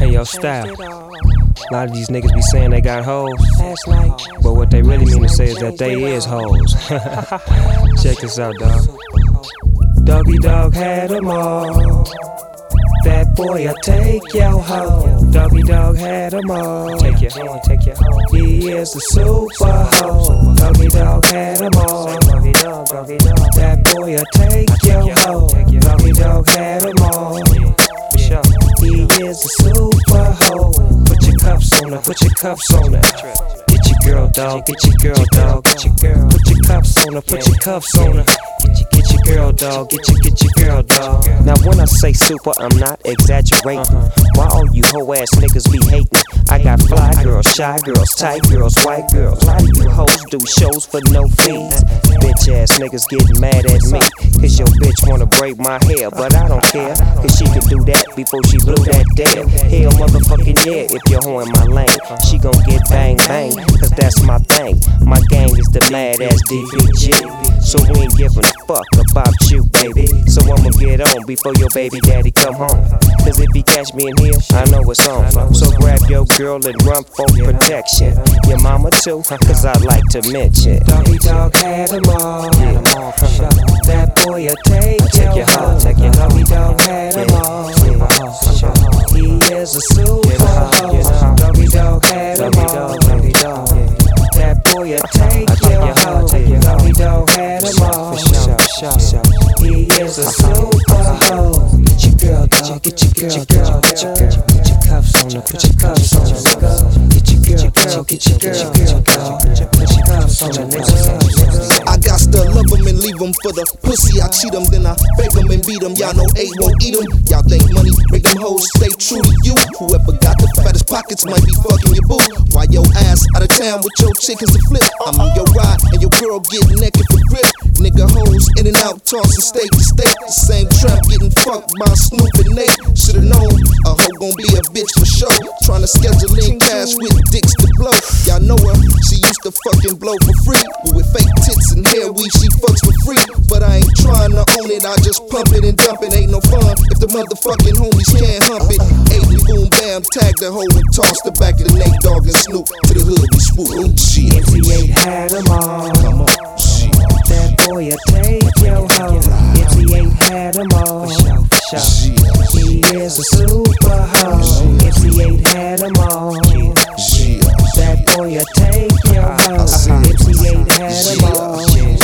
Hey yo, Style. A lot of these niggas be saying they got hoes, but what they really mean to say is that they is hoes. Check this out, dog. Doggy Dog had them all. That boy, I take your hoe. Doggy Dog had them all. Take your hoe, take your hoe. He is a super hoe. Doggy Dog had them all. That boy, I take your hoe. Doggy Dog had them all. He is a super hoe. Put your cuffs on her, put your cuffs on her. Get your girl, dog, get your girl, dog, get your girl. Put your cuffs on her, put your cuffs on her. Get your girl, dog, get your girl, dog. Now when I say super, I'm not exaggerating. Why all you hoe ass niggas be hating? I got fly girls, shy girls, tight girls, white girls. A lot of you hoes do shows for no fees. Bitch ass niggas getting mad at me, cause your bitch wanna braid my hair, but I don't care, cause she could do that before she blew that dead. Hell motherfucking yeah, if you're hoe in my lane, she gon' get bang bang, cause that's my thing. My gang is the mad ass DPG, so we ain't giving a fuck about you, baby. So I'ma get on before your baby daddy come home, cause if he catch me in here, I know it's on. So grab your girl and run for protection. Your mama too, cause I like to mention Doggy Dog had them all. That boy, I take your hoe. Doggy Dog had them all. He is a super hoe. Doggy Dog had them all. That boy, I take your hoe. Doggy Dog had them all. He is a super hoe. Get your girl, dog. Get your girl, dog. Get your girl. Put your cuffs on her. Put your cuffs on her. Get your girl, dog. Get your girl, dog. Put your cuffs on her, nigga. I got to love them and leave them for the pussy. I cheat them, then I beg them and beat them. Y'all know A won't eat them. Y'all think money make them hoes stay true to you. Whoever got the fattest pockets might be fucking your boo. Why your ass out of town with your chickens to flip? I'm in your ride and your girl get naked for grip. Nigga hoes in and out, tossing state to state. The same trap getting fucked by Snoop and Nate. Should've known a hoe gon' be a bitch for sure. Tryna schedule in cash with dicks to blow. Y'all know her, she used to fucking blow for free. But with fake tits and hair weave, she fucks for free. But I ain't trying to own it, I just pump it and dump it. Ain't no fun if the motherfucking homies can't hump it. Aiden, boom, bam, tag the hoe and toss the back of the Nate Dogg and Snoop to the hood we swoop. Oh, shit. MC8 had them all. Come on, shit. That boy, I take your hoe. MC8 had them all. Shit. He is a super hoe. MC8 had them all. Shit. That boy, I take your hoe. MC8 had them all.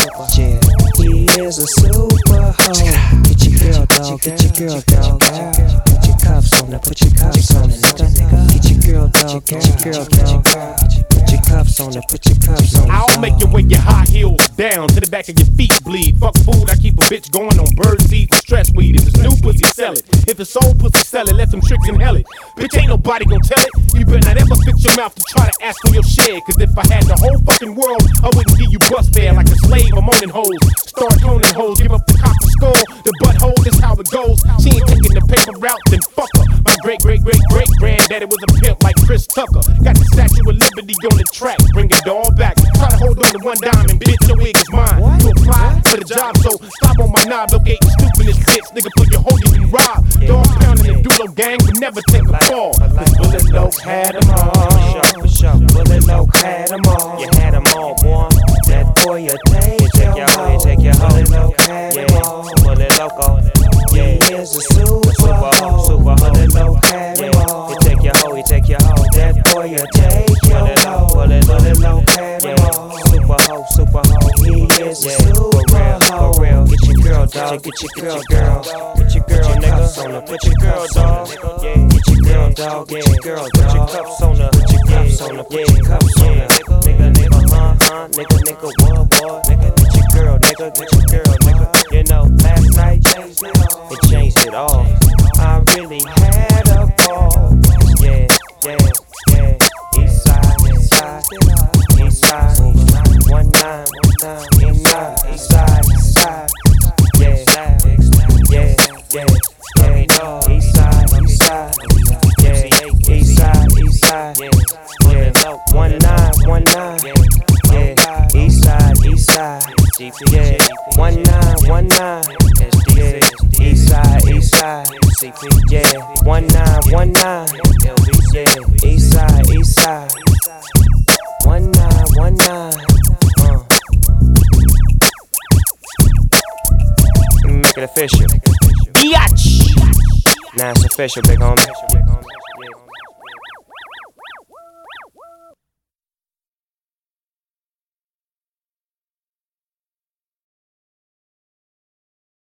He is a super hoe. Get your girl, dog. Get your girl, dog. Put your cuffs on her. Put your cuffs on her, nigga. Get your girl, dog. Get your girl, dog. Put your cuffs on her. Put your cuffs on her. I'll make you wear your high heels down to the back of your feet bleed. Fuck food, I keep a bitch going on bird seed and stress weed. If it's new pussy, sell it. If it's old pussy, sell it. Let them tricks in hell it. Bitch, ain't nobody gon' tell it. You better not ever fix your mouth to try to ask for your share. Cause if I had the whole fucking world, I wouldn't give you bus fare like a slave. I'm owning hoes. Start cloning hoes. Give up the cop the skull. The butthole, this how it goes. She ain't taking the paper route, then fuck her. My great-great-great-great-granddaddy was a pimp like Chris Tucker. Got the Statue of Liberty on the track. Bring it all back. Try to hold on to one diamond, bitch, your wig is mine. You apply for the job, so stop on my knob. Locating stupid bitch, nigga, put your hoe you can rob. Dog pounding the Dulo gang, but never take a fall. Cause Bullet Loc had them all. For sure. Bullet Loc had them all. You had them all, boy. That boy, you take your hoe. Bullet Loc had them all. Bullet Loco. Yeah, he is a super hoe. Bullet Loc had them all. You take your hoe, you take your hoe. That boy, you take your hoe. Bullet Loc had them all. Super hoe. He is a super hoe. For real. Get your girl, dog. Get your girl. Get your girl, nigga. Put your girl, dog. Yeah, get your girl, dog. Get your girl, dog. Put your cuffs on her. Put your cuffs on her. Put your cuffs on her. Nigga, nigga, what, boy? Nigga, get your girl, nigga. Get your girl, nigga. You know, last night it changed it all. I really had a ball. Yeah. East side. 19, east side. East side. Yeah. East side. Yeah. East side. Yeah. 19. Yeah. East side. Yeah. 19. Yeah. East side. yeah, 1919, yeah, east side, 1919, Let me make it official. Biatch. Now it's official, big homie.